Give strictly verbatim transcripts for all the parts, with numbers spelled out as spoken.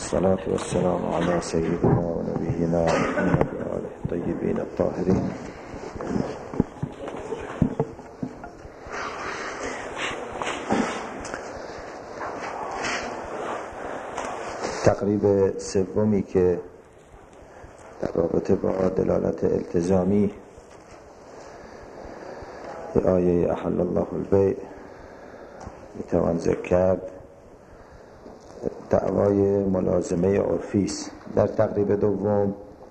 الصلاة والسلام على سيدنا ونبينا محمد وآله الطيبين الطاهرين. تقریب سومی که در رابطه با دلالت التزامی به آیه احل الله البیع میتوان ذکر کرد دعوای ملازمه عرفی است. در تقریب دوم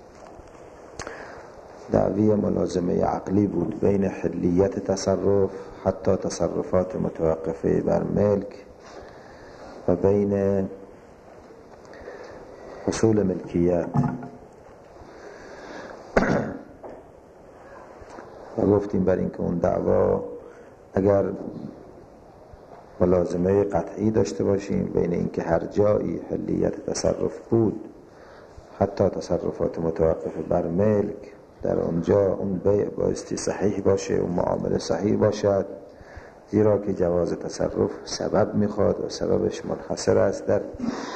دعوی ملازمه عقلی بود بین حلیت تصرف حتی تصرفات متوقفه بر ملک و بین حصول ملکیت و گفتیم بر اینکه اون دعوا اگر ملازمه قطعی داشته باشیم بین اینکه هر جایی حلیت تصرف بود حتی تصرفات متوقفه بر ملک در اونجا اون بیع بایستی صحیح باشه، اون معامله صحیح باشد، زیرا که جواز تصرف سبب میخواد و سببش منحصر است در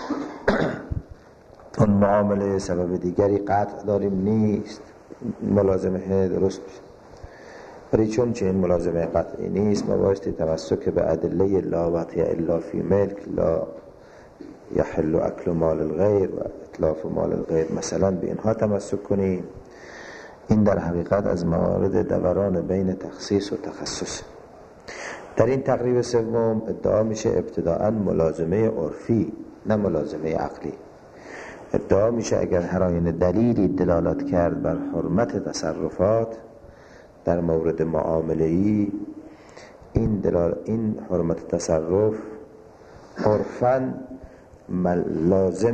اون معامله، سبب دیگری قطع داریم نیست. ملازمه درست میشه، ولی چون چه این ملازمه قطعی نیست ما بایستی تمسک به ادله لا وطیع الا فی ملک، لا یحل اکل مال الغیر و اتلاف مال الغیر مثلا به اینها تمسک کنیم. این در حقیقت از موارد دوران بین تخصیص و تخصص. در این تقریب سوم ادعا میشه ابتداءً ملازمه عرفی نه ملازمه عقلی. ادعا میشه اگر هر آینه دلیلی دلالت کرد بر حرمت تصرفات در مورد معامله‌ای، این دلال این حرمت تصرف عرفاً لازم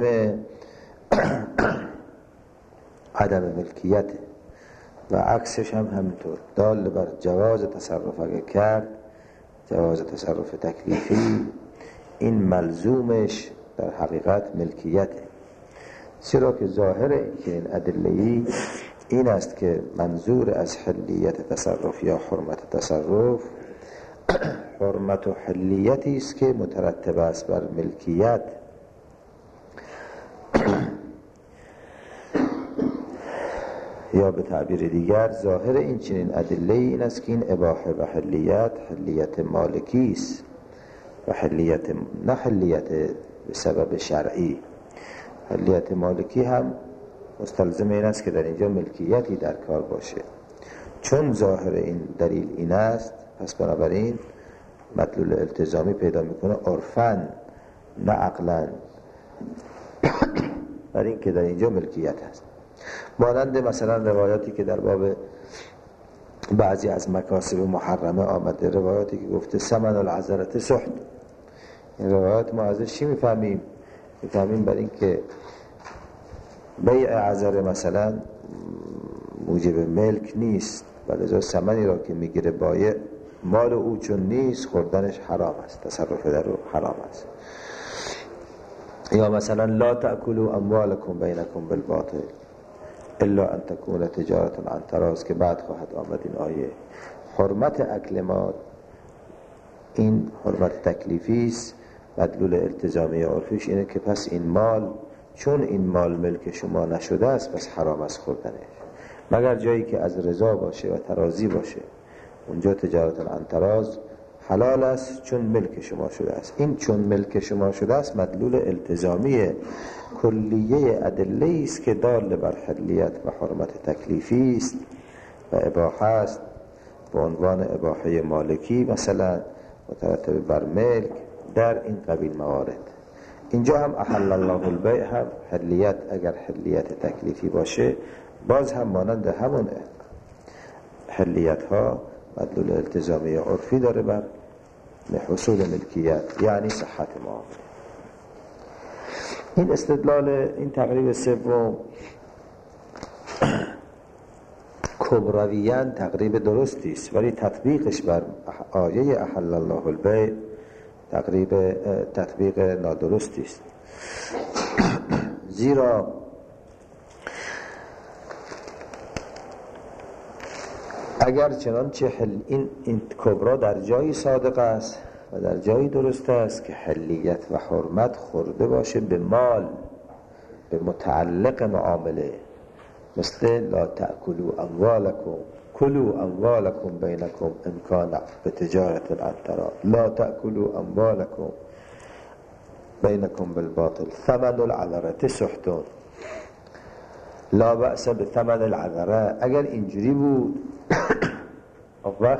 عدم ملکیت و عکسش هم همینطور دال بر جواز تصرف اگر کرد، جواز تصرف تکلیفی، این ملزومش در حقیقت ملکیته، زیرا که ظاهر این ادله‌ای این است که منظور از حلیت تصرف یا حرمت تصرف حرمت و حلیتی است که مترتب است بر ملکیت. یا به تعبیر دیگر ظاهر این چنین ادله این است که این اباحه و حلیت حلیت مالکی است و حلیت نه حلیت به سبب شرعی. حلیت مالکی هم مستلزم این است که در اینجا ملکیتی در کار باشه. چون ظاهر این دلیل این است پس بنابراین مدلول التزامی پیدا میکنه عرفاً نه عقلاً برای این که در اینجا ملکیت هست. مانند مثلا روایاتی که در باب بعضی از مکاسب محرمه آمده، روایاتی که گفته ثمن العذرة سحت. این روایات ما ازش چی میفهمیم؟ میفهمیم برای این که بیع عذر مثلا موجب ملک نیست، ولذا ثمنی را که میگیره بایع مال او چون نیست خوردنش حرام است، تصرف در او حرام است. یا مثلا لا تأکلوا اموالکم بینکم بالباطل الا ان تكون تجارت عن تراض که بعد خواهد آمد این آیه. حرمت اکل مال این حرمت تکلیفی است، مدلول التزامی عرفیش اینه که پس این مال چون این مال ملک شما نشده است پس حرام است خوردنش، مگر جایی که از رضا باشه و تراضی باشه، اونجا تجارت عن تراض حلال است چون ملک شما شده است. این چون ملک شما شده است مدلول التزامی کلیه ادله است که دال بر حلیت و حرمت تکلیفی است و اباحه است به عنوان اباحه مالکی مثلا مترتب بر ملک در این قبیل موارد. اینجا هم احل الله البیع هم حلیت اگر حلیت تکلیفی باشه باز هم مانند همون حلیت ها مدلول التزامی عرفی داره بر حصول ملکیت یعنی صحت معامله. این استدلال این تقریب سوم کبرویاً تقریب درستی است، ولی تطبیقش بر آیه احل الله البیع تقریب تطبیق نادرستی است. زیرا اگر چنانچه این این کبرا در جایی صادق است و در جایی درست است که حلیت و حرمت خورده باشه به مال به متعلق معامله، مثل لا تأکلوا اموالکم کلوا اموالکم بینکم امکان به تجارت الانترا، لا تأکلوا اموالکم بینکم بالباطل ثمن العذرة سحتون، لا بأس به ثمن العذرة. اگر اینجوری بود اون وقت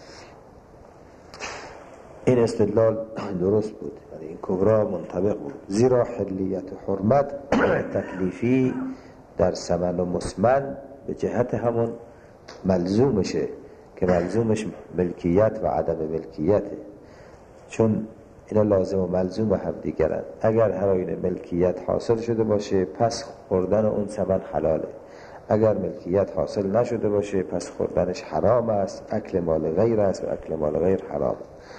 این استدلال درست بود، یعنی این کبرا منطبق بود، زیرا حلیت و حرمت تکلیفی در ثمن و مسمن به جهت همون ملزومشه که ملزومش ملکیت و عدم ملکیته، چون اینا لازم و ملزوم هم دیگرن. اگر هر آینه ملکیت حاصل شده باشه پس خوردن اون ثمن حلاله، اگر ملکیت حاصل نشده باشه پس خوردنش حرام است، اکل مال غیر است و اکل مال غیر حرام.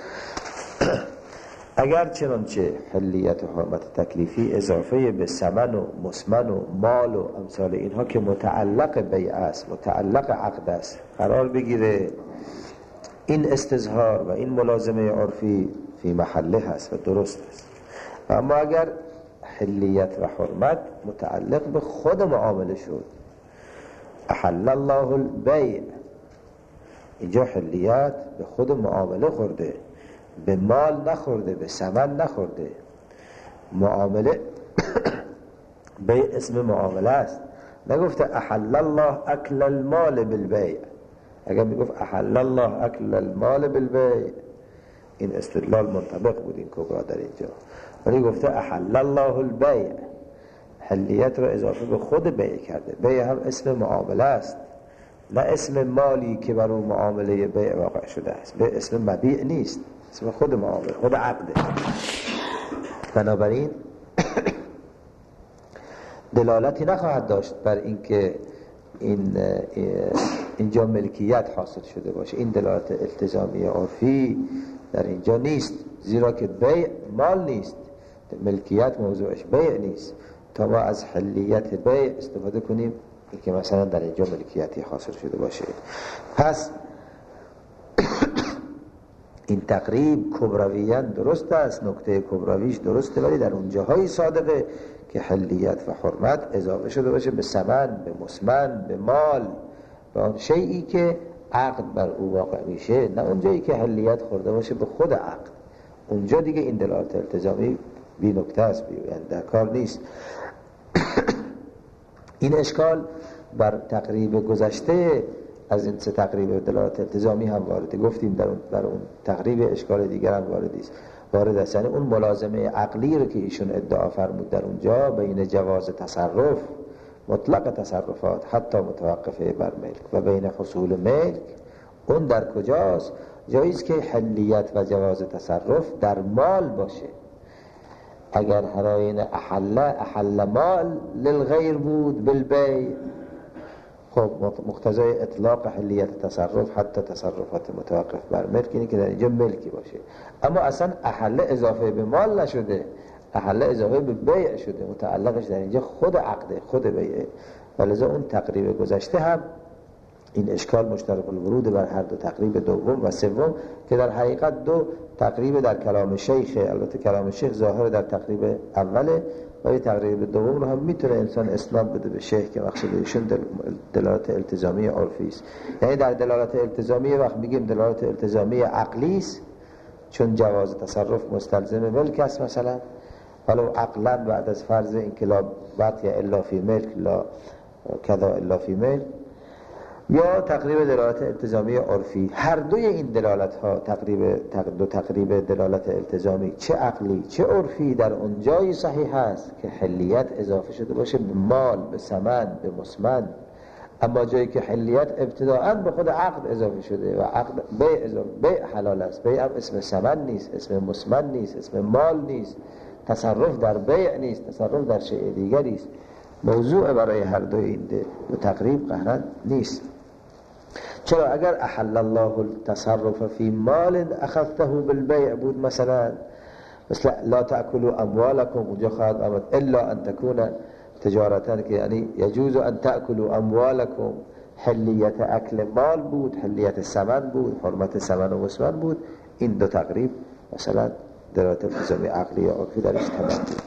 اگر چنانچه حلیت و حرمت تکلیفی اضافه به ثمن و مسمن و مال و امثال اینها که متعلق بیع است، متعلق عقد است قرار بگیره، این استظهار و این ملازمه عرفی فی محله هست و درست است. اما اگر حلیت و حرمت متعلق به خود معامله شد، احل الله البیع، اینجا حلیت به خود معامله خورده، به مال نخورده، به ثمن نخورده. معامله بیع اسم معامله است، نگفته احل الله اکل المال بالبیع. اگر میگفت احل الله اکل المال بالبیع این استدلال منطبق بود این کبرا در اینجا، ولی گفته احل الله البیع، حلیت را اضافه به خود بیع کرده. بیع هم اسم معامله است، نه اسم مالی که بر اون معامله بیع واقع شده است. بیع اسم مبیع نیست، اسم خود معامله، خود عقده. بنابراین دلالتی نخواهد داشت بر اینکه این اینجا ملکیت حاصل شده باشه. این دلالت التزامی عرفی در اینجا نیست، زیرا که بیع مال نیست، ملکیت موضوعش بیع نیست، تا ما از حلیت بیع استفاده کنیم که مثلا در اینجا ملکیتی حاصل شده باشه. پس این تقریب کبرویاً درست است، نکته کبرویش درسته، ولی در اون جاهای صادقه که حلیت و حرمت اضافه شده باشه به ثمن، به مسمن، به مال، به آن شیئی که عقد بر او واقع میشه، نه اون جایی که حلیت خورده باشه به خود عقد. اونجا دیگه این دلالت التزامی بی نکته است، یعنی در کار نیست. این اشکال بر تقریب گذشته از این سه تقریب دلالت التزامی هم وارده، گفتیم در اون, در اون تقریب اشکال دیگر هم وارد است. وارد است یعنی اون ملازمه عقلی رو که ایشون ادعا فرمود در اونجا بین جواز تصرف، مطلق تصرفات حتی متوقفه بر ملک، و بین حصول ملک، اون در کجاست؟ جاییست که حلیت و جواز تصرف در مال باشه. اگر هراین احل احل مال للغیر بود بالبیع، خب مقتضای اطلاق حلیت تصرف حتی تصرفات متوقف بر ملک اینه که در اینجا ملکی باشه. اما اصلا احل اضافه به مال نشده، احل اضافه به بیع شده، متعلقش در اینجا خود عقده، خود بیعه. ولذا اون تقریب گذشته هم این اشکال مشترک الورود بر هر دو تقریب دوم و سوم که در حقیقت دو تقریب در کلام شیخ. البته کلام شیخ ظاهر در تقریب اوله، ولی تقریب دوم رو هم میتونه انسان اسناد بده به شیخ که مقصود ایشون دلالت التزامی عرفی است. یعنی در دلالت التزامی وقت میگیم دلالت التزامی عقلی است، چون جواز تصرف مستلزم ملک است مثلا، ولو عقلا بعد از فرض اینکه لا بات یا الا فی ملک لا کذا الا فی ملک، یا تقریب دلالت التزامی عرفی. هر دوی این دلالت ها تقریب دو تقریب دلالت التزامی چه عقلی چه عرفی در اون جایی صحیح است که حلیت اضافه شده باشه به مال، به ثمن، به مسمن. اما جایی که حلیت ابتداءً به خود عقد اضافه شده و عقد بیع اضافه، بیع حلال است، بیع هم اسم ثمن نیست، اسم مسمن نیست، اسم مال نیست، تصرف در بیع نیست، تصرف در شیء دیگری است. موضوع برای هر دوی این دو تقریب قهرن نیست. چرا اگر احل الله التصرف فی مال اخذته بالبیع بود مثلا، مثل لا تأکلوا اموالکم، اونجا خواهد آمد الا ان تکون تجارتا، که یعنی یجوز ان تأکلوا اموالکم، حلیت اکل مال بود، حلیت ثمن بود، حرمت ثمن و مسمن بود. این دو تقریب مثلا دلالت التزامی عقلی یا عرفی درش تمام بود.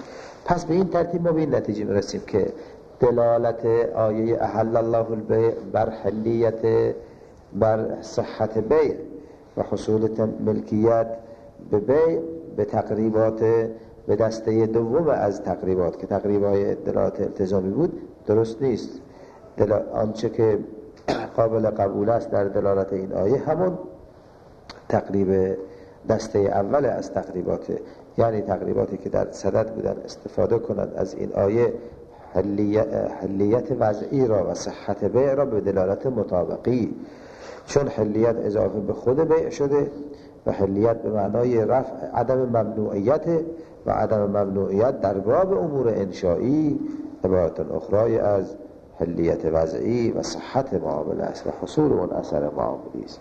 پس به این ترتیب ما به این نتیجه میرسیم که دلالت آیه احل الله البیع بر حلیت، بر صحت بیع و حصول ملکیت به بیع به تقریبات، به دسته دوم از تقریبات که تقریبای دلالت التزامی بود درست نیست. آنچه که قابل قبول است در دلالت این آیه همون تقریب دسته اول از تقریبات، یعنی تقریباتی که در صدد بودن استفاده کنند از این آیه حلیت وضعی را و صحت بیع را به دلالت مطابقی، چون حلیت اضافه به خود بیع شده و حلیت به معنای رفع عدم ممنوعیت و عدم ممنوعیت در باب امور انشایی عبارت اخرای از حلیت وضعی و صحت معامله است و حصول اون اثر معاملی است.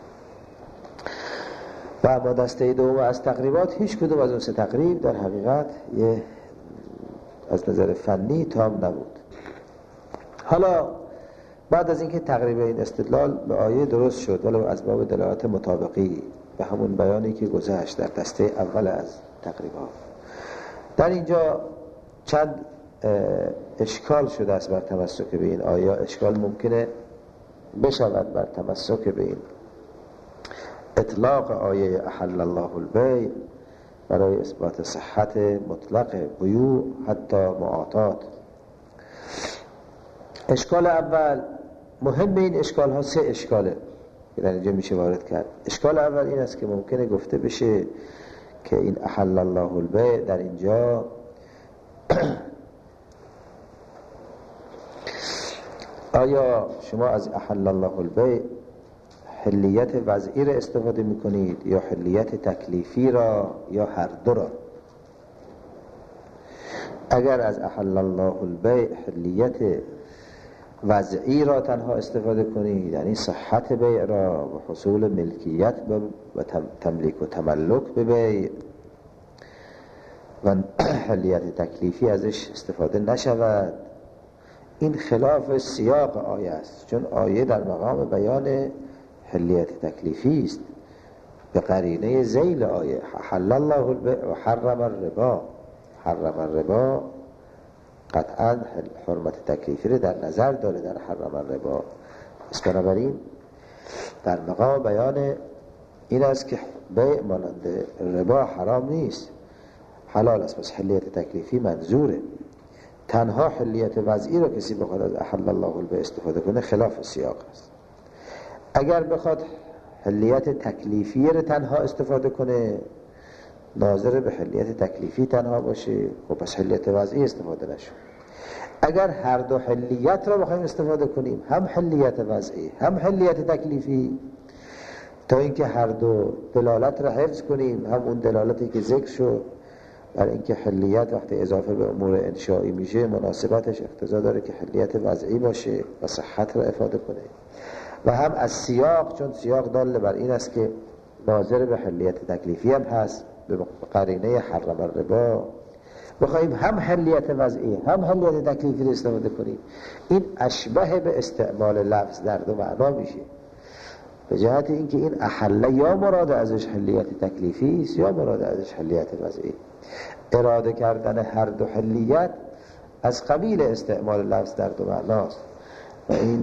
و اما دسته دوم از تقریبات هیچ کدوم از اون سه تقریب در حقیقت یه از نظر فنی تام نبود. حالا بعد از اینکه تقریب این استدلال به آیه درست شد ولو از باب دلالت مطابقی به همون بیانی که گذشت در دسته اول از تقریبات، در اینجا چند اشکال شده است بر تمسک به این آیه. اشکال ممکنه بشود بر تمسک به این اطلاق آیه احل الله البیع برای اثبات صحت مطلق بیوع حتی معاطات. اشکال اول، مهم این اشکال ها سه اشکاله که در اینجا میشه وارد کرد. اشکال اول این است که ممکنه گفته بشه که این احل الله البیع در اینجا آیا شما از احل الله البیع حلیت وضعی را استفاده میکنید یا حلیت تکلیفی را یا هر دو را؟ اگر از احل الله البیع حلیت وضعی را تنها استفاده کنید، یعنی صحت بیع را و حصول ملکیت و تملیک و تملک به بیع و حلیت تکلیفی ازش استفاده نشود، این خلاف سیاق آیه است، چون آیه در مقام بیان حلیت تکلیفی است به قرینه ذیل آیه حل الله البیع و حرم الربا. حرم الربا قطعا حرمت تکلیفی رو در نظر داره در حرم الربا. پس بنابراین در مقام بیان این است که بیع مانند ربا حرام نیست، حلال است. پس حلیت تکلیفی منظوره. تنها حلیت وضعی رو کسی بخواد از احل الله البیع استفاده کنه خلاف سیاق است. اگر بخواد حلیت تکلیفی رو تنها استفاده کنه، ناظر به حلیت تکلیفی تنها باشه، خب پس حلیت وضعی استفاده نشه. اگر هر دو حلیت رو بخوایم استفاده کنیم، هم حلیت وضعی هم حلیت تکلیفی، تا اینکه هر دو دلالت رو حفظ کنیم، هم اون دلالتی که ذکر شد بر اینکه حلیت وقتی اضافه به امور انشایی میشه مناسبتش اقتضا داره که حلیت وضعی باشه و صحت رو افاده کنه، و هم از سیاق، چون سیاق دال بر این است که ناظر به حلیت تکلیفی هم هست به قرینه حرم الربا، بخوایم هم حلیت وضعی هم حلیت تکلیفی رو استفاده کنیم، این اشبه به استعمال لفظ در دو معنا میشه. به جهت اینکه این احله یا مراد ازش حلیت تکلیفی است یا مراد ازش حلیت وضعی. اراده کردن هر دو حلیت از قبیل استعمال لفظ در دو معناست و این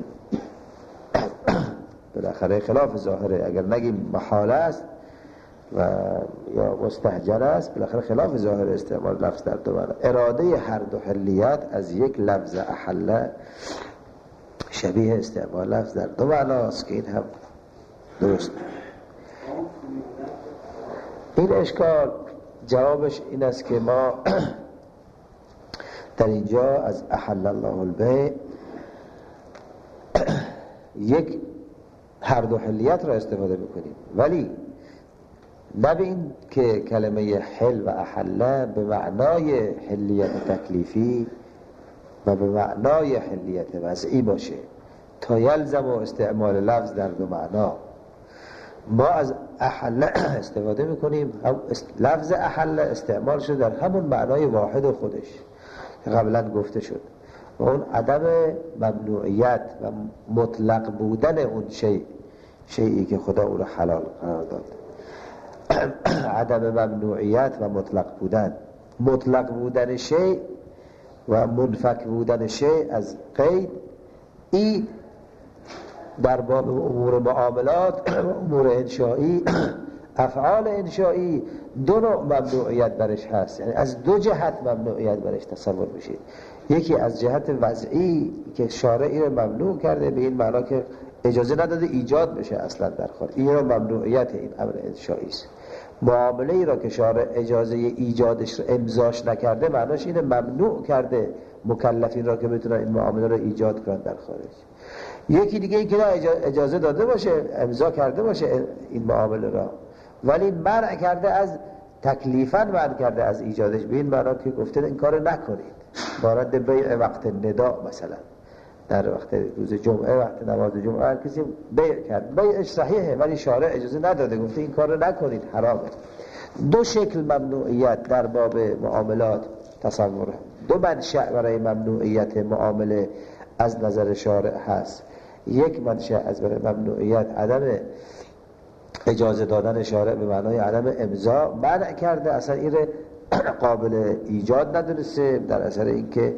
بالاخره خلاف ظاهره. اگر نگیم محاله است و یا مستهجن است، بالاخره خلاف ظاهر استعمال لفظ در دو معنا. اراده هر دو حلیت از یک لفظ احله شبیه استعمال لفظ در دو معناست که این هم درست. این اشکال جوابش این است که ما در اینجا از احل الله البیع یک هر دو حلیت را استفاده میکنیم، ولی نه به این که کلمه حل و احله به معنای حلیت تکلیفی و به معنای حلیت وضعی باشه تا یلزم و استعمال لفظ در دو معنا. ما از احله استفاده میکنیم، لفظ احله استعمال شده در همون معنای واحد خودش که قبلا گفته شد و اون عدم ممنوعیت و مطلق بودن اون شیء، شیئی که خدا او را حلال قرار داد. عدم ممنوعیت و مطلق بودن مطلق بودن شیء و منفک بودن شیء از قید، این در باب امور معاملات امور انشایی افعال انشایی دو نوع ممنوعیت برش هست، یعنی از دو جهت ممنوعیت برش تصور میشید. یکی از جهت وضعی که شارعی رو ممنوع کرده به این معنا که اجازه نداده ایجاد بشه اصلا در خود، این رو ممنوعیت این امر انشایی است. معامله ای را که شارع اجازه ایجادش رو امضاش نکرده معناش اینه ممنوع کرده مکلفین را که بتونن این معامله را ایجاد کنن در خارج. یکی دیگه این که اجازه داده باشه امضا کرده باشه این معامله را ولی منع کرده از تکلیفاً منع کرده از ایجادش، به این معنا که گفته این کارو نکنید. مانند بیع وقت ندا مثلا در وقت روز جمعه وقت نماز جمعه هر کسی بیع کرد، بیعش صحیحه ولی شارع اجازه نداده گفته این کارو نکنید حرامه. دو شکل ممنوعیت در باب معاملات تصور، دو منشأ برای ممنوعیت معامله از نظر شارع هست. یک منشأ از برای ممنوعیت عدم اجازه دادن شارع به معنای عدم امضا، منع کرده اصلا این قابل ایجاد ندونسته در اثر اینکه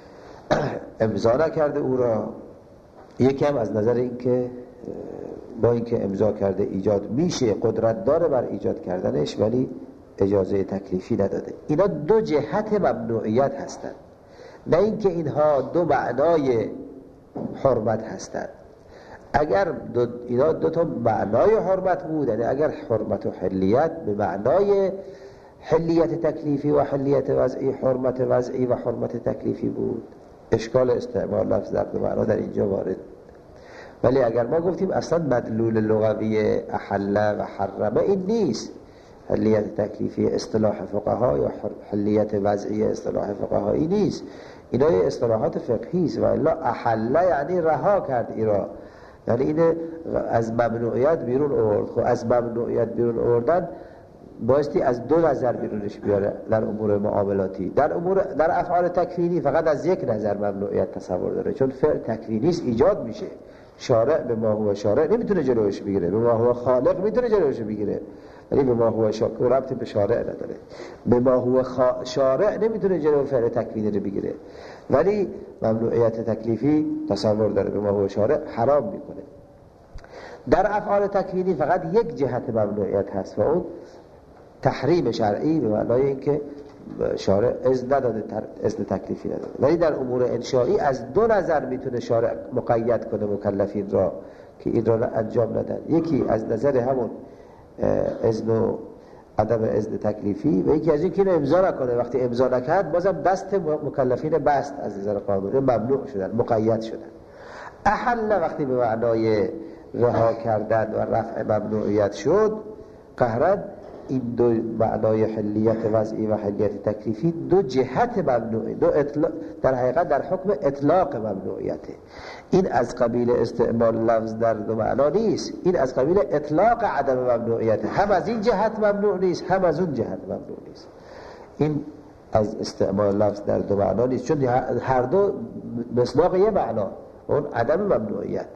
امضا نکرده او را. یکم از نظر اینکه با اینکه امضا کرده ایجاد میشه، قدرت داره بر ایجاد کردنش ولی اجازه تکلیفی نداده. اینا دو جهت ممنوعیت هستند، نه اینکه اینها دو معنای حرمت هستند. اگر دو اینا دو تا معنای حرمت بود، یعنی اگر حرمت و حلیت به معنای حلیت تکلیفی و حلیت وضعی، حرمت وضعی و حرمت تکلیفی بود، اشکال استعمال لفظ در دو معنا در اینجا وارد. ولی اگر ما گفتیم اصلا مدلول لغوی احل و حرمه این نیست، حلیت تکلیفی اصطلاح فقها یا حلیت وضعی اصطلاح فقهایی نیست، اینا اصطلاحات فقهی است. و الا احل یعنی رها کرد ایرا، یعنی اینه از ممنوعیت بیرون آورد. خب از ممنوعیت بیرون آوردن بایستی از دو نظر بیرونش بیاره در امور معاملاتی. در امور در افعال تکوینی فقط از یک نظر ممنوعیت تصور داره، چون فعل تکوینی است ایجاد میشه. شارع به ما هو شارع نمیتونه جلوش بگیره، به ما هو خالق میتونه جلوش بگیره ولی به ما هو شارع ربطی به شارع نداره. به ما هو خا... شارع نمیتونه جلو فعل تکوینی رو بگیره ولی ممنوعیت تکلیفی تصور داره، به ما هو شارع حرام میکنه. در افعال تکوینی فقط یک جهت ممنوعیت هست و اون تحریم شرعی به معنای اینکه شارع اذن نداده، اذن تکلیفی نداده. ولی در امور انشایی از دو نظر میتونه شارع مقید کنه مکلفین را که این را انجام ندن. یکی از نظر همون اذن و عدم اذن تکلیفی و یکی از این که امضا نکنه. وقتی امضا نکرد بازم دست مکلفین بست، از نظر قانونی ممنوع شدن، مقید شدن. احل وقتی به معنای رها کردن و رفع ممنوعیت شد، قهرن این دو معنای حلیت وضعی و حلیت تکلیفی دو جهت ممنوعی، دو اطلاق در حقیقت در حکم اطلاق ممنوعیته. این از قبیل استعمال لفظ در دو معنا نیست، این از قبیل اطلاق عدم ممنوعیته. هم از این جهت ممنوع نیست هم از اون جهت ممنوع نیست. این از استعمال لفظ در دو معنا نیست، چون هر دو مصداق یه معنا، اون عدم ممنوعیت.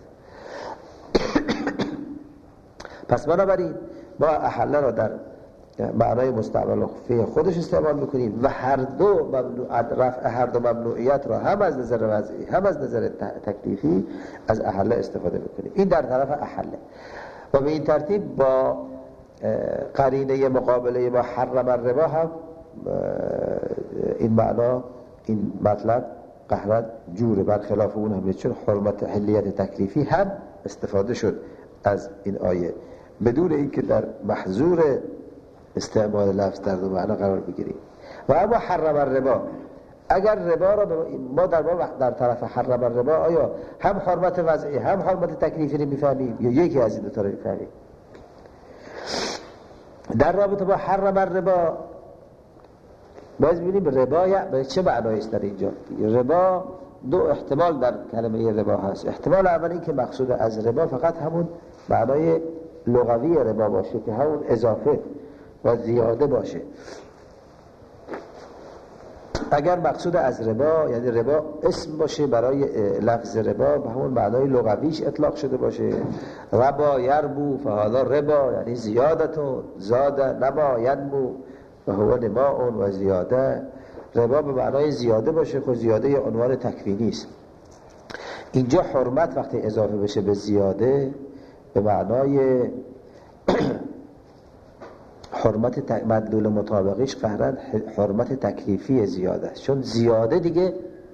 پس بنابراین ما احل را در معنای مستعمل فی خودش استعمال میکنیم و هر دو ممنوع رفع هر دو ممنوعیت را هم از نظر وضعی هم از نظر تکلیفی از احل استفاده میکنیم. این در طرف احل. و به این ترتیب با قرینه مقابله ما حرم الربا هم این معنا، این مطلب قهرت جوره برخلاف اون هم، چون حرمت حلیت تکلیفی هم استفاده شد از این آیه بدون اینکه در محظور استعمال لفظ در دو معنا قرار بگیریم. و اما حرم الربا، اگر ربا را ما در در طرف حرم الربا آیا هم حرمت وضعی هم حرمت تکلیفی رو میفهمیم یا یکی از این دو تا رو میفهمیم؟ در رابطه با حرم الربا باید ببینیم ربا به چه معنایی است در اینجا. ربا دو احتمال در کلمه ربا هست. احتمال اولی که مقصود از ربا فقط همون معنای لغوی ربا باشه که همون اضافه و زیاده باشه. اگر مقصود از ربا یعنی ربا اسم باشه برای لفظ ربا به همون معنای لغویش اطلاق شده باشه، ربا یربو فهذا ربا یعنی زیادتون، زاد نما ینمو و هو نماء و زیاده. ربا به معنای زیاده باشه، خود زیاده یه عنوان تکوینی است. اینجا حرمت وقتی اضافه بشه به زیاده به معنای حرمت مدلول مطابقیش قهرن حرمت تکلیفی زیاده است، چون زیاده دیگه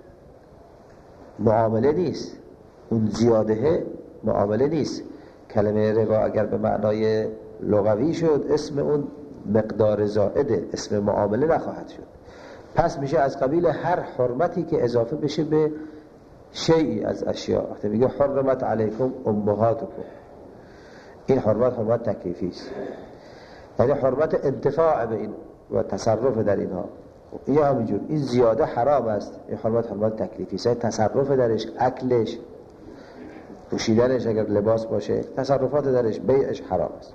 معامله نیست، اون زیاده معامله نیست. کلمه ربا اگر به معنای لغوی شد اسم اون مقدار زائده، اسم معامله نخواهد شد. پس میشه از قبیل هر حرمتی که اضافه بشه به شیئی از اشیاء. وقتی میگه حرمت علیکم امهاتکم، این حرمت حرمت تکلیفی است، یعنی حرمت انتفاع به این و تصرف در اینها. این همینجور این زیاده حرام است، این حرمت حرمت تکلیفی است، تصرف درش، اکلش، پوشیدنش اگر لباس باشه، تصرفات درش، بیعش حرام است.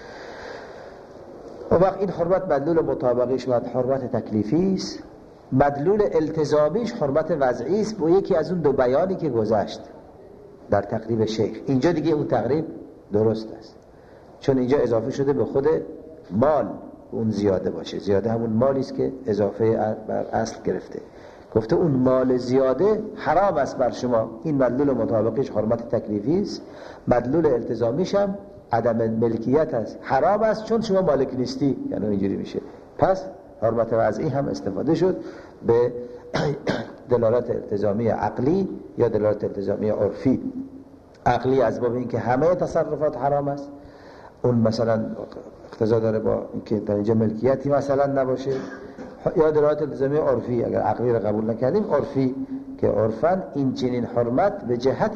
و وقت این حرمت مدلول مطابقیش و حرمت تکلیفی است. مدلول التزامیش حرمت وضعی است، با یکی از اون دو بیانی که گذشت در تقریب شیخ. اینجا دیگه اون تقریب درست است، چون اینجا اضافه شده به خود مال اون زیاده باشه. زیاده همون مالی است که اضافه بر اصل گرفته. گفته اون مال زیاده حرام است بر شما. این مدلول مطابقیش حرمت تکلیفی است. مدلول التزامیش هم عدم ملکیت است، حرام است چون شما مالک نیستی، یعنی اینجوری میشه. پس حرمت وضعی هم استفاده شد به دلالت التزامی عقلی یا دلالت التزامی عرفی. عقلی از باب اینکه همه تصرفات حرام است، اون مثلا اقتضا داره با اینکه در اینجا ملکیتی مثلا نباشه، یا دلالت التزامی عرفی اگر عقلی را قبول نکردیم عرفی، که عرفاً این چنین حرمت به جهت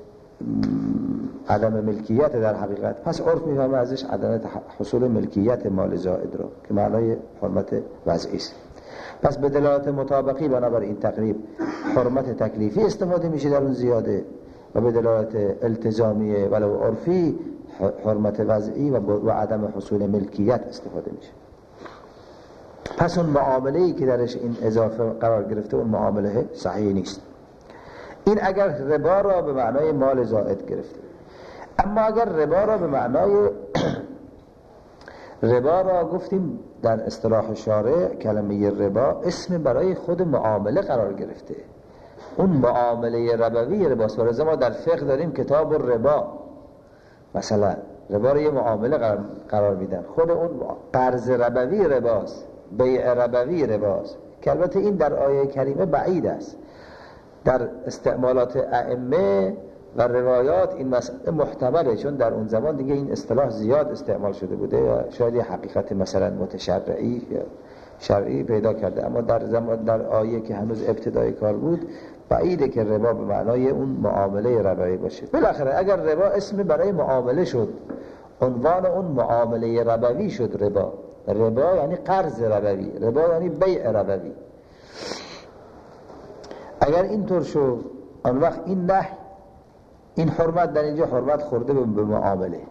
عدم ملکیت در حقیقت. پس عرف میفهمه ازش عدم حصول ملکیت مال زائد رو که معنای حرمت وضعی است. پس به دلالت مطابقی بنابر این تقریب حرمت تکلیفی استفاده میشه در اون زیاده، و به دلالت التزامی ولو عرفی حرمت وضعی و عدم حصول ملکیت استفاده میشه. پس اون معامله‌ای که درش این اضافه قرار گرفته اون معامله صحیح نیست. این اگر ربا را به معنای مال زائد گرفته. اما اگر ربا را به معنای ربا را گفتیم در اصطلاح شارع کلمه ربا اسم برای خود معامله قرار گرفته، اون معامله ربوی رباست. ورزه ما در فقه داریم کتاب الربا، مثلا ربا را یه معامله قرار میدن، خود اون قرض ربوی رباست، بیع ربوی رباست، که البته این در آیه کریمه بعید است. در استعمالات ائمه و روایات این مسئله محتمله، چون در اون زمان دیگه این اصطلاح زیاد استعمال شده بوده و شاید یه حقیقت مثلا متشرعی یا شرعی پیدا کرده. اما در زمان در آیه که هنوز ابتدای کار بود بعیده که ربا به معنای اون معامله ربوی باشه. بالاخره اگر ربا اسم برای معامله شد، عنوان اون معامله ربوی شد ربا. ربا یعنی قرض ربوی، ربا یعنی بیع ربوی. اگر اینطور شد آن وقت این نه این حرمت در اینجا حرمت خورده به معامله.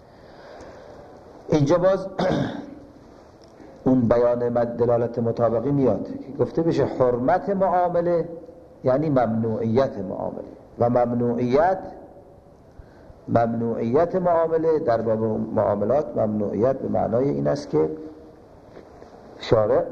اینجا باز اون بیان مد دلالت مطابقی میاد که گفته بشه حرمت معامله یعنی ممنوعیت معامله، و ممنوعیت ممنوعیت معامله در باب معاملات ممنوعیت به معنای این است که شارع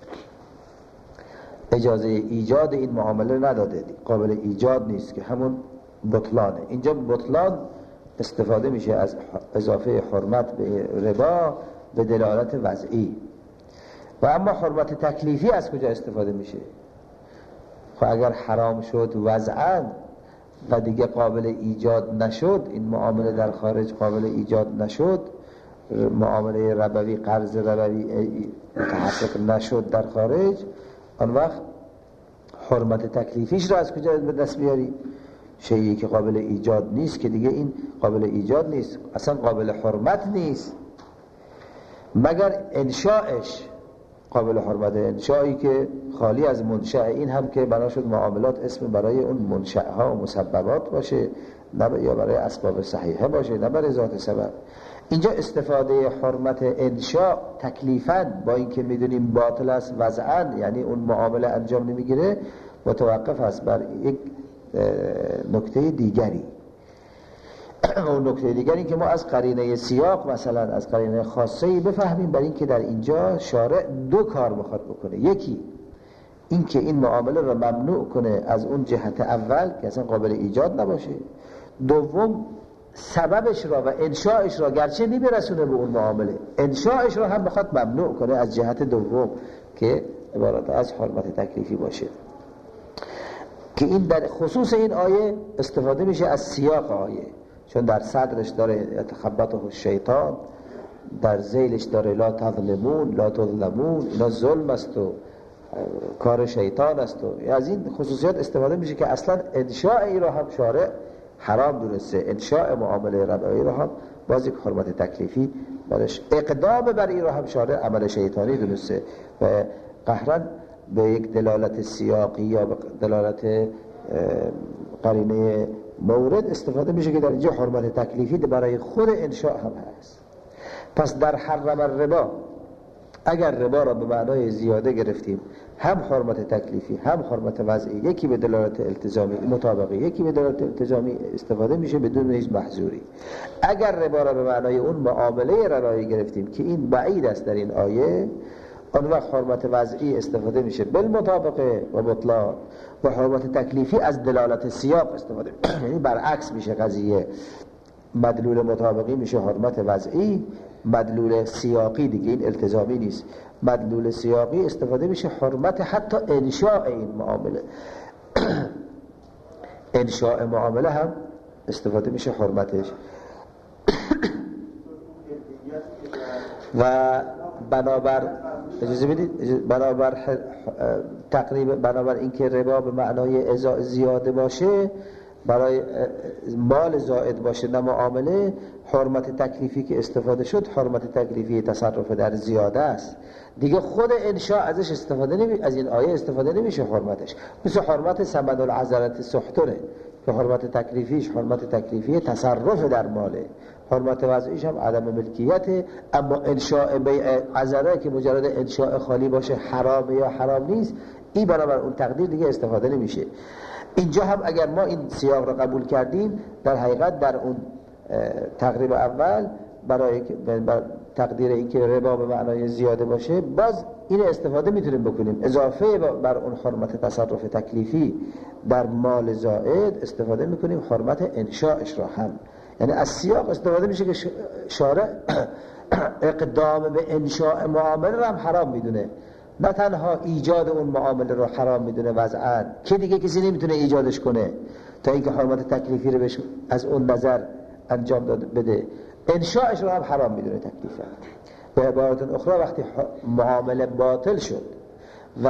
اجازه ایجاد این معامله نداده، قابل ایجاد نیست، که همون بطلانه. اینجا بطلان استفاده میشه از اضافه حرمت به ربا به دلالت وضعی. و اما حرمت تکلیفی از کجا استفاده میشه؟ خب اگر حرام شد وضعاً و دیگه قابل ایجاد نشد، این معامله در خارج قابل ایجاد نشد، معامله ربوی قرض ربوی متحقق نشد در خارج، آن وقت حرمت تکلیفیش را از کجا به دست بیاری؟ شیئی که قابل ایجاد نیست، که دیگه این قابل ایجاد نیست، اصلا قابل حرمت نیست مگر انشاءش قابل حرمت. انشایی که خالی از منشأ، این هم که بنا شد معاملات اسم برای اون منشأها و مسببات باشه، نه یا برای اسباب صحیحه باشه، نه برای ذات سبب. اینجا استفاده حرمت انشاء تکلیفاً با اینکه میدونیم باطل است وضعاً، یعنی اون معامله انجام نمیگیره، متوقف است بر یک نکته دیگری. اون نکته دیگر این که ما از قرینه سیاق مثلا از قرینه خاصه‌ای بفهمیم برای اینکه در اینجا شارع دو کار میخواد بکنه. یکی این که این معامله رو ممنوع کنه از اون جهت اول که اصلا قابل ایجاد نباشه، دوم سببش را و انشاءش را گرچه نمیرسونه به اون معامله، انشاءش را هم بخواد ممنوع کنه از جهت دوم که عبارت از حرمت تکلیفی باشه، که این در خصوص این آیه استفاده میشه از سیاق آیه، چون در صدرش داره یتخبطه الشیطان، در ذیلش داره لا تظلمون لا تظلمون، اینا ظلم است و کار شیطان است و از این خصوصیات استفاده میشه که اصلا انشاء ای را هم شارع حرام دونسته، انشاء معامله ربایی را هم باز یک حرمت تکلیفی برش، اقدام بر این را هم شارع عمل شیطانی دونسته و قهرن به یک دلالت سیاقی یا به دلالت قرینه مورد استفاده میشه که در اینجا حرمت تکلیفی برای خود انشاء هم هست. پس در حرم الربا اگر ربا را به معنای زیاده گرفتیم، هم حرمت تکلیفی هم حرمت وضعی، یکی به دلالت التزامی مطابقی یکی به دلالت التزامی استفاده میشه بدون هیچ محظوری. اگر ربا را به معنای اون معامله ربایی گرفتیم که این بعید است در این آیه، آن وقت حرمت وضعی استفاده میشه بالمطابقه و مطلق و حرمت تکلیفی از دلالت سیاق استفاده میشه، یعنی برعکس میشه قضیه، مدلول مطابقی میشه حرمت وضعی، مدلول سیاقی دیگه این التزامی نیست، مدلول سیاقی استفاده میشه حرمت حتی انشاء این معامله انشاء معامله هم استفاده میشه حرمتش. و بنابر اجازه بدید بنابر تقریبا بنابر اینکه ربا به معنای زیاده باشه، برای مال زائد باشه نه معامله، حرمت تکلیفی که استفاده شد حرمت تکلیفی تصرف در زیاده است دیگه، خود انشاء ازش استفاده نمی از این آیه استفاده نمیشه حرمتش، مثل حرمت ثمن العذرة سحتونه که حرمت تکلیفیش حرمت تکلیفی تصرف در ماله، حرمت وضعیش هم عدم ملکیته. اما انشاء بیع عذره که مجرد انشاء خالی باشه حرام یا حرام نیست، این بنابر اون تقدیر دیگه استفاده نمیشه. اینجا هم اگر ما این سیاق را قبول کردیم، در حقیقت در اون تقریب اول برای تقدیر این که ربا به معنای زیاده باشه، باز این استفاده میتونیم بکنیم اضافه بر اون حرمت تصرف تکلیفی در مال زائد استفاده میکنیم حرمت انشاءش را هم، یعنی از سیاق استفاده میشه که شارع اقدام به انشاء معامله را هم حرام میدونه، نه تنها ایجاد اون معامله رو حرام میدونه وضعاً که دیگه کسی نمیتونه ایجادش کنه تا اینکه حرمت تکلیفی رو بهش از اون نظر انجام داد بده، انشاءش رو هم حرام میدونه تکلیفا. به عبارت اخرى وقتی معامله باطل شد و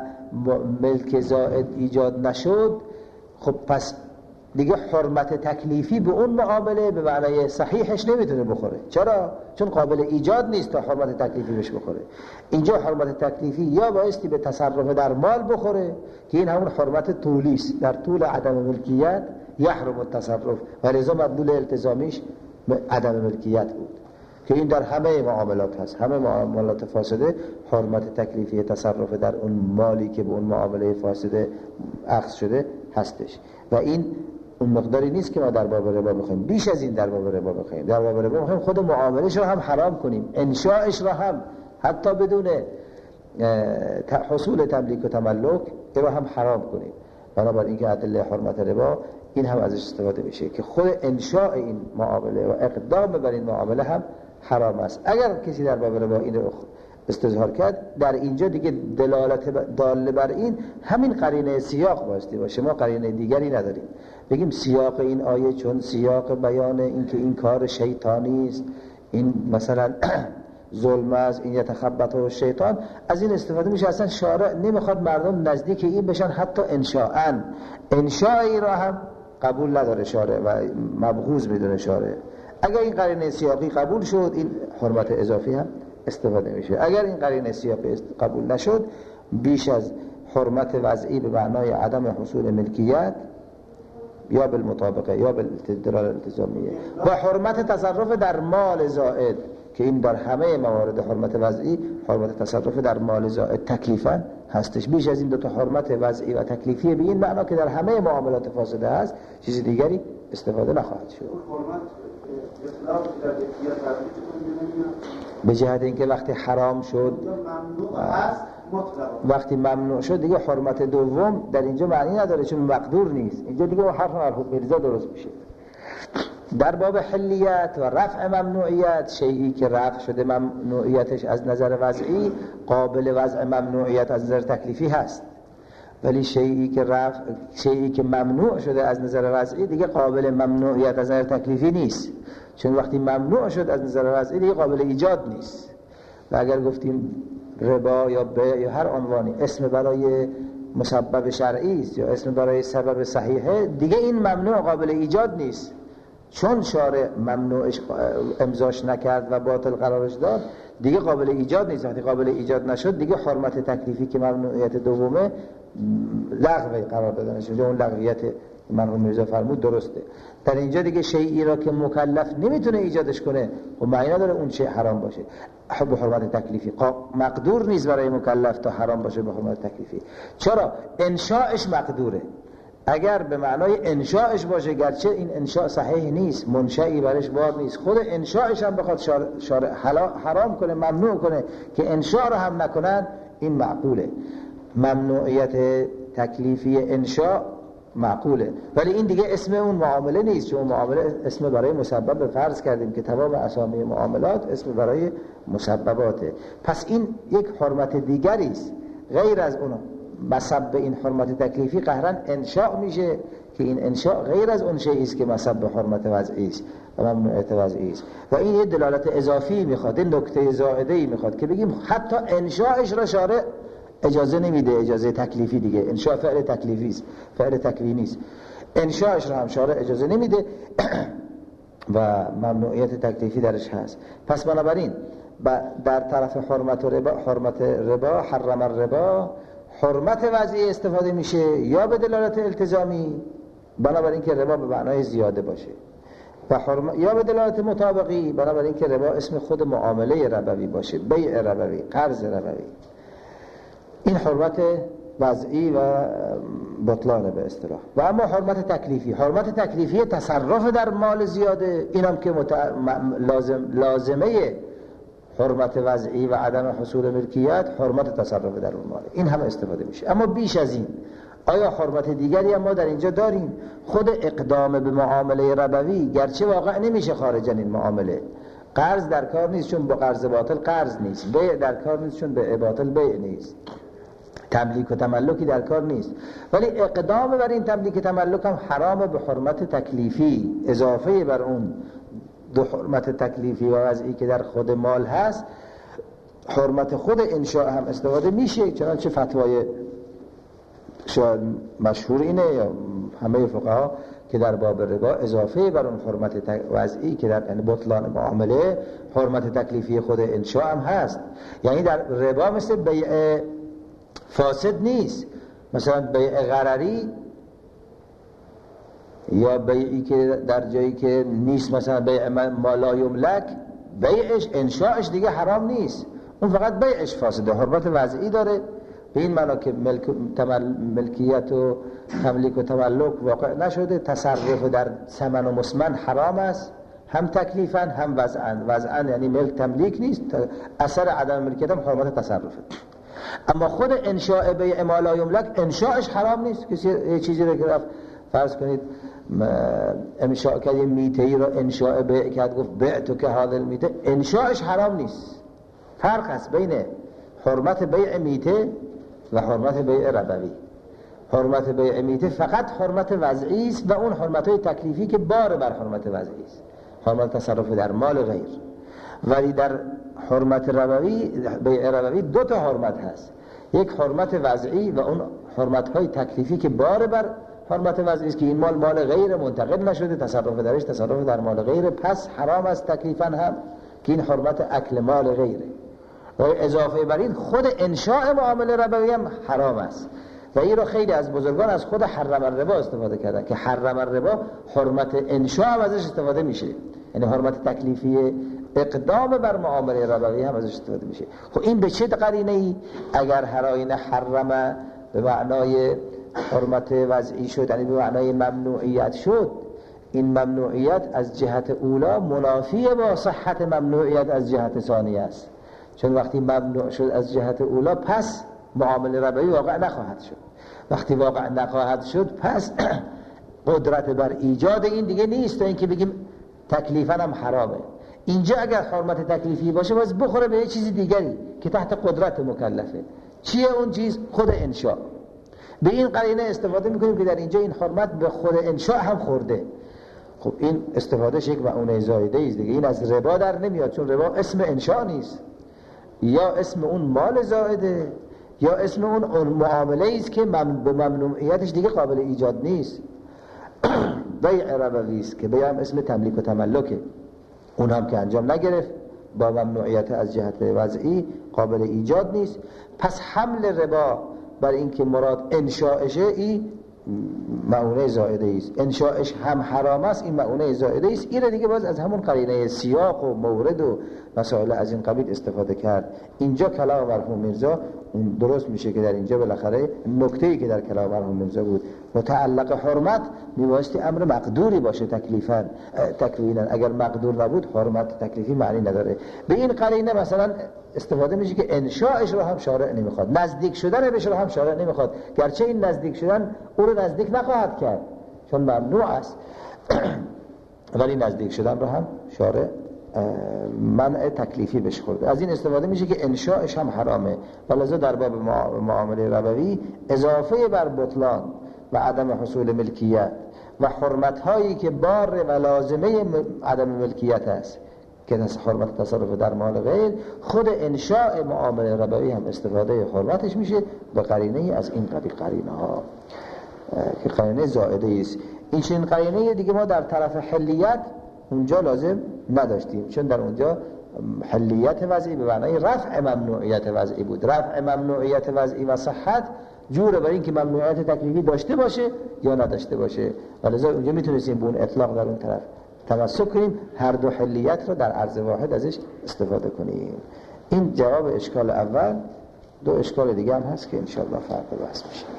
ملک زائد ایجاد نشد، خب پس دیگه حرمت تکلیفی به اون معامله به معنای صحیحش نمیتونه بخوره. چرا؟ چون قابل ایجاد نیست تا حرمت تکلیفی بهش بخوره. اینجا حرمت تکلیفی یا بایستی به تصرف در مال بخوره که این همون حرمت طولی است، در طول عدم ملکیت یحرم التصرف، و لذا مدلول التزامیش عدم ملکیت بود که این در همه معاملات هست، همه معاملات فاسده حرمت تکلیفی تصرف در اون مالی که به اون معامله فاسده اخذ شده هستش. و این اون مقداری نیست که ما در باب ربا بخوایم، بیش از این در باب ربا بخوایم. در باب ربا بخوایم خود معاملش رو هم حرام کنیم، انشاءش رو هم حتی بدون حصول تملیک و تملک رو هم حرام کنیم. بنابراین اینکه ادله حرمت ربا این هم ازش استفاده میشه که خود انشاء این معامله و اقدام بر این معامله هم حرام است. اگر کسی در باب ربا این رو استظهار کرد، در اینجا دیگه دلالت داله بر این همین قرینه سیاق باستی باشه، ما قرینه دیگری نداریم. بگیم سیاق این آیه چون سیاق بیان این که این کار شیطانی است، این مثلا ظلم است، این یتخبطه الشیطان، از این استفاده میشه. اصلا شارع نمیخواد مردم نزدیک این بشن، حتی انشاءً انشائی را هم قبول نداره شارع و مبغوض میدونه شارع. اگر این قرینه سیاقی قبول شد، این حرمت اضافی هم استفاده میشه. اگر این قرینه سیاقی قبول نشد، بیش از حرمت وضعی به معنای عدم حصول ملکیت یا بالمطابقه یا بالدلالة الالتزامیه و حرمت تصرف در مال زائد که این در همه موارد حرمت وضعی حرمت تصرف در مال زائد تکلیفاً هستش. بیش از این دو تا حرمت وضعی و تکلیفی به این معنا که در همه معاملات فاسده هست، چیز دیگری استفاده نخواهد شد. به جهت اینکه وقتی حرام شد، وقتی ممنوع شد دیگه حرمت دوم در اینجا معنی نداره، چون مقدور نیست. اینجا دیگه حرف مرفوع بریزه درست میشه. در باب حلیت و رفع ممنوعیت، شیئی که رفع شده ممنوعیتش از نظر وضعی قابل وضع ممنوعیت از نظر تکلیفی هست، ولی شیئی که رفع شیئی که ممنوع شده از نظر وضعی دیگه قابل ممنوعیت از نظر تکلیفی نیست، چون وقتی ممنوع شد از نظر وضعی دیگه قابل ایجاد نیست. و اگر گفتیم ربا یا بیع یا هر عنوانی اسم برای مسبب شرعی است یا اسم برای سبب صحیحه، دیگه این ممنوع قابل ایجاد نیست، چون شارع ممنوعش امضاش نکرد و باطل قرارش داد دیگه قابل ایجاد نیست. وقتی قابل ایجاد نشد دیگه حرمت تکلیفی که ممنوعیت دومه لغوی قرار دادن شد. اون لغویت مرحوم میرزا فرمود درسته. در اینجا دیگه شیئی را که مکلف نمیتونه ایجادش کنه و معنی نداره اون چه حرام باشه به حرمت تکلیفی، مقدور نیست برای مکلف تا حرام باشه به حرمت تکلیفی. چرا؟ انشاءش مقدوره. اگر به معنای انشاءش باشه، گرچه این انشاء صحیح نیست، منشئی برش بار نیست، خود انشاءش هم بخواد شارع, شارع حرام کنه، ممنوع کنه که انشاء رو هم نکنن، این معقوله. ممنوعیت تکلیفی انشاء معقوله، ولی این دیگه اسم اون معامله نیست، چون معامله اسم برای مسبب فرض کردیم که تمام اسامی معاملات اسم برای مسبباته. پس این یک حرمت دیگری است غیر از اون مسبب این حرمت تکلیفی. قهرن انشاء میشه که این انشاء غیر از اون شیئی است که مسبب حرمت وضعی است و ممنوعیت وضعی است. و این یه دلالت اضافی میخواد، این نکته زائده‌ای میخواد که بگیم حتی انشاءش را شارع اجازه نمیده، اجازه تکلیفی دیگه. انشاء فعل تکلیفی است، فعل تکوینی است. انشاءش را هم شارع اجازه نمیده و ممنوعیت تکلیفی درش هست. پس بنابراین در طرف حرمت ربا، حرمت ربا، حرم الربا، حرمت وضعی استفاده میشه یا به دلالت التزامی، بنابراین که ربا به معنای زیاده باشه، و حرم... یا به دلالت مطابقی، بنابراین که ربا اسم خود معامله ربوی باشه، بیع ربوی، قرض ربوی. این حرمت وضعی و بطلان به اصطلاح. و اما حرمت تکلیفی، حرمت تکلیفی تصرف در مال زیاده، اینم که مت... لازم... لازمه حرمت وضعی و عدم حصول ملکیت حرمت تصرف در اون مال، این هم استفاده میشه. اما بیش از این آیا حرمت دیگری هم ما در اینجا داریم؟ خود اقدام به معامله ربوی گرچه واقع نمیشه خارج این معامله، قرض در کار نیست چون با قرض باطل قرض نیست، بیع در کار نیست چون بیع باطل بیع نیست، تملیک و تملکی در کار نیست، ولی اقدام بر این تملیک و تملک هم حرام به حرمت تکلیفی اضافه بر اون دو حرمت تکلیفی و وضعی که در خود مال هست. حرمت خود انشاء هم استفاده میشه، چنانچه فتوای شاید مشهور اینه یا همه فقها که در باب ربا اضافه بر اون حرمت وضعی که در یعنی بطلان معامله حرمت تکلیفی خود انشاء هم هست. یعنی در ربا مثل بیع فاسد نیست، مثلا بیع غرری یا بیعی که در جایی که نیست، مثلا بیع ما لا یملک، بیعش انشاءش دیگه حرام نیست، اون فقط بیعش فاسده، حرمت وضعی داره. به این معنا که ملک تمل ملکیت و تملیک و تملک واقع نشده، تصرف در ثمن و مسمن حرام است، هم تکلیفاً هم وضعاً. وضعاً یعنی ملک تملیک نیست، اثر عدم ملکیت هم حرمت تصرفه. اما خود انشاء بیع ما لا یملک انشاءش حرام نیست. کسی یه چیزی رو که رفت فرض کنید انشاء کرد، یه میته ای رو انشاء بیع کرد، گفت بیع تو که هذا المیته، انشاءش حرام نیست. فرق است بین حرمت بیع میته و حرمت بیع ربوی. حرمت بیع میته فقط حرمت وضعی است و اون حرمت‌های تکلیفی که بار بر حرمت وضعی است، حرمت تصرف در مال غیر. ولی در حرمت ربوی، بیع ربوی دو تا حرمت هست، یک حرمت وضعی و اون حرمت‌های تکلیفی که بار بر حرمت وضعی است که این مال مال غیر منتقل نشده، تصرف درش تصرف در مال غیر، پس حرام است تکلیفاً هم که این حرمت اکل مال غیره. و اضافه بر این خود انشاء معامله ربوی هم حرام است و این رو خیلی از بزرگان از خود حرم الربا استفاده کردن که حرم الربا حرمت انشاء هم ازش استفاده میشه، یعنی حرمت تکلیفی اقدام بر معامله ربوی هم ازش استفاده میشه. خب این به چه قرینه ای؟ اگر هر آینه حرمه به معنای حرمت وضعی شد، یعنی به معنای ممنوعیت شد، این ممنوعیت از جهت اولا منافی با صحت ممنوعیت از جهت ثانیه است. چون وقتی ممنوع شد از جهت اولا، پس معامله ربوی واقع نخواهد شد. وقتی واقع نخواهد شد، پس قدرت بر ایجاد این دیگه نیست، تا اینکه بگیم تکلیفاً هم حرامه. اینجا اگر حرمت تکلیفی باشه، باز بخوره به یه چیزی دیگری که تحت قدرت مکلفه. چیه اون چیز؟ خود انشاء. به این قرینه استفاده میکنیم که در اینجا این حرمت به خود انشاء هم خورده. خب این استفادهش یک معونه زایده است دیگه. این از ربا در نمیاد، چون ربا اسم انشاء نیست، یا اسم اون مال زائده، یا اسم اون معامله است که مم... به ممنوعیتش دیگه قابل ایجاد نیست. بیع ربوی است که بیع هم اسم تملیک و تملکه، اون هم که انجام نگرفت، با ممنوعیت از جهت وضعی قابل ایجاد نیست. پس حمل ربا بر این که مراد انشاءشه، این معونه زائده است. انشاءش هم حرام است، این معونه زائده است. این دیگه باز از همون قرینه سیاق و مورد و مسائل از این قبیل استفاده کرد. اینجا کلام مرحوم میرزا درست میشه که در اینجا بالاخره نکته‌ای که در کلام مرحوم میرزا بود متعلق حرمت میبایستی امر مقدوری باشه تکلیفاً تکویناً. اگر مقدور نبود حرمت تکلیفی معنی نداره. به این قرینه مثلا استفاده میشه که انشاءش رو هم شارع نمیخواد، نزدیک شدن بهش رو هم شارع نمیخواد، گرچه این نزدیک شدن او رو نزدیک نخواهد کرد چون ممنوع است، ولی نزدیک شدن رو هم شارع منع تکلیفی بهش خورده. از این استفاده میشه که انشاءش هم حرامه. ولذا در باب معامله ربوی اضافه بر بطلان و عدم حصول ملکیت و حرمت هایی که بار و لازمه عدم ملکیت است که حرمت تصرف در مال غیر، خود انشاء معامله ربوی هم استفاده حرمتش میشه به قرینه از این قبیل قرینه ها که قرینه زائده است. این چنین قرینه دیگه ما در طرف حلیت اونجا لازم نداشتیم، چون در اونجا حلیت وضعی به معنای رفع ممنوعیت وضعی بود. رفع ممنوعیت وضعی و صحت جوره برای اینکه ممنوعیت تکلیفی داشته باشه یا نداشته باشه، ولذا اونجا میتونستیم به اون اطلاق در اون طرف تمسک کنیم، هر دو حلیت رو در عرض واحد ازش استفاده کنیم. این جواب اشکال اول. دو اشکال دیگه هم هست که انشاءالله فرق بحث میشه.